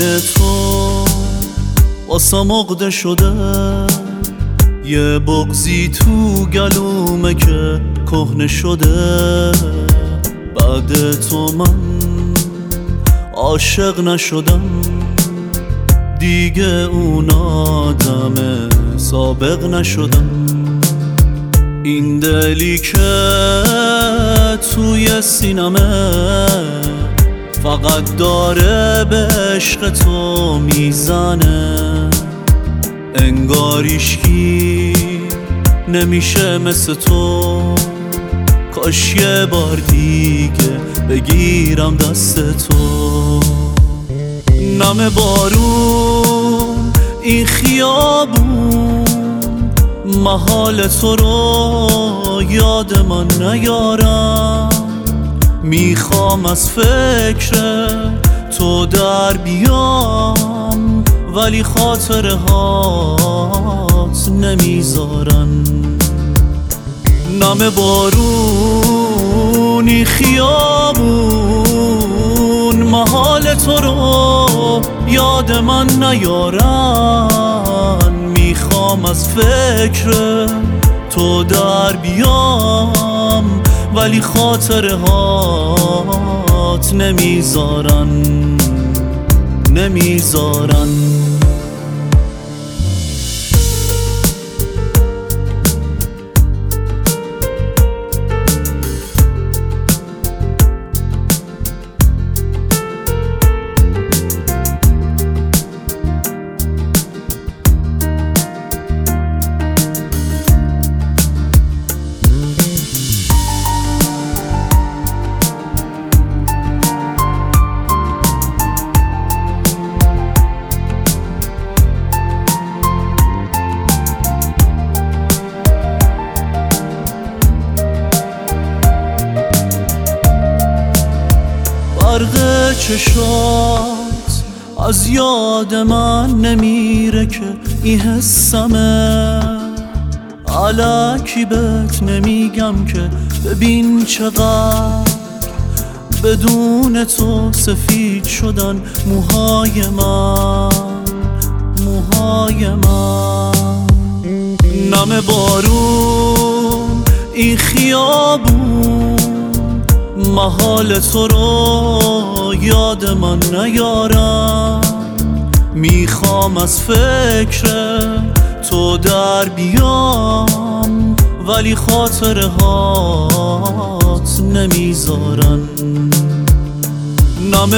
تو واسم عقده شده، یه بغضی تو گلومه که کهنه شده. بعد تو من عاشق نشدم دیگه، اون آدم سابق نشدم. این دلی که توی سینمه فقط داره به عشق تو میزنه، انگار هیچکی نمیشه مثل تو. کاش یه بار دیگه بگیرم دست تو. نم بارون این خیابون، محال تو رو یاد من نیارم. میخوام از فکر تو در بیام، ولی خاطره هات نمیذارن. نم بارونی خیابون، محال تو رو یاد من نیارن. میخوام از فکر تو در بیام، ولی خاطره هات نمیذارن. برق چشات از یاد من نمیره که این حسمه. الکی بهت نمیگم که ببین چقدر بدون تو سفید شدن موهای من. نم بارون این خیابون، محال تو رو یاد من نیارم. میخوام از فکر تو در بیام، ولی خاطره هات نمیذارن. نم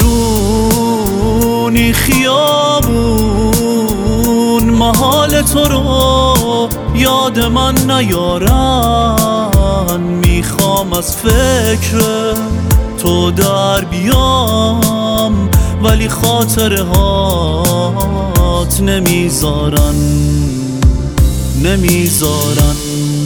بارونی خیابون، محال تو رو یاد من نیارن. میخوام از فکر تو در بیام، ولی خاطره هات نمیذارن.